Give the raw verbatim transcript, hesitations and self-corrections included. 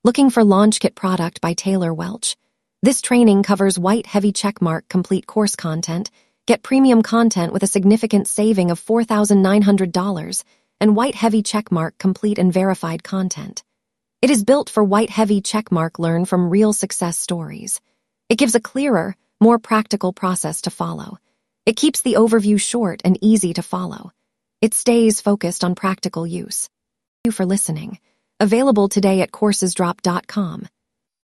Looking for LaunchKit product by Taylor Welch. This training covers white heavy checkmark complete course content, get premium content with a significant saving of four thousand nine hundred dollars, and white heavy checkmark complete and verified content. It is built for white heavy checkmark learn from real success stories. It gives a clearer, more practical process to follow. It keeps the overview short and easy to follow. It stays focused on practical use. Thank you for listening. Available today at coursesdrop dot com.